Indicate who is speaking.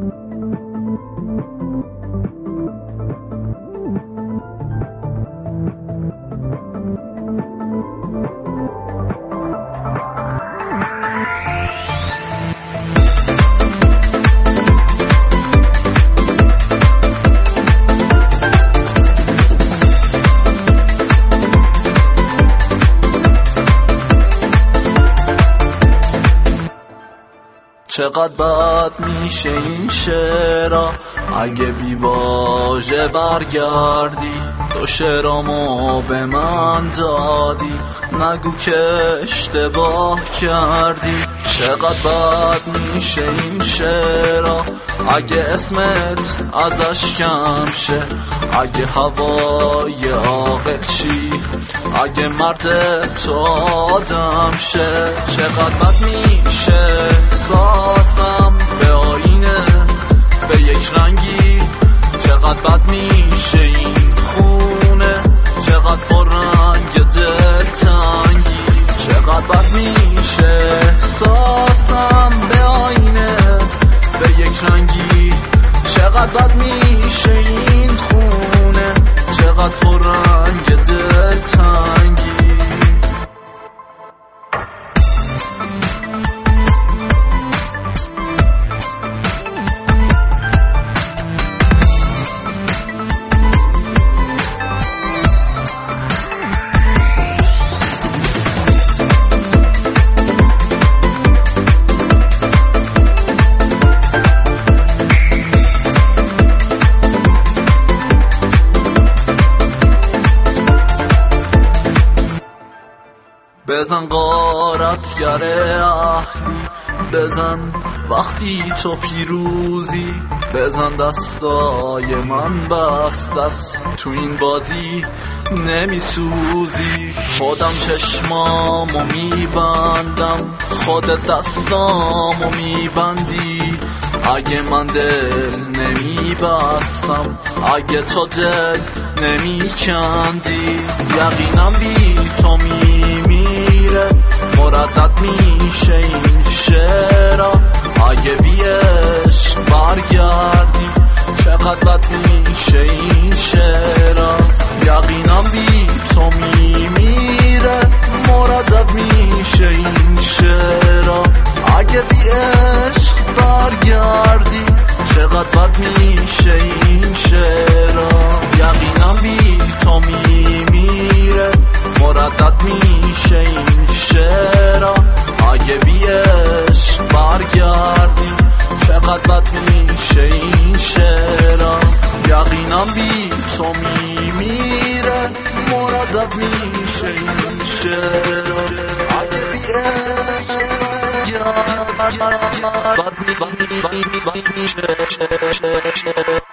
Speaker 1: چقدر بد میشه این شعرها اگه بی واژه برگردی، دو شعرامو به من دادی، نگو که اشتباه کردی. چقدر بد میشه این شعرها اگه اسمت ازش کم شه، اگه هوای عاقل چی، اگه مرد تو آدم شه. چقدر بد میشه ساسم به آینه به یک رنگی، چقدر بد میشه این خونه، چقدر پر رنگ دلتنگی. چقدر بد میشه ساسم به آینه به یک رنگی، چقدر بد میشه این خونه، چقدر پر رنگ دلتنگی. بزن غارتگر اهلی، بزن وقتی تو پیروزی، بزن دستای من بست است، تو این بازی نمیسوزی. خودم چشمامو میبندم، خودت دستامو میبندی. اگه من دل نمیبستم، اگه تو دل نمیکندی، یقینم بی تو میمیره، مردد میشه این شعرها اگه بی عشق برگردی. چقدر بد میشه این شعرها، یقینم بی تو میمیره، مردد میشه این شعرها اگه بی عشق برگردی. چقدر بد میشه این شعرها، یقینم بی تو میمیره، مردد میشه این شعرها اگه بی عشق برگردی. چقدر بد میشه این شعرها، یقینم بی تو میمیره، مردد میشه این شعرها اگه بی عشق برگردی.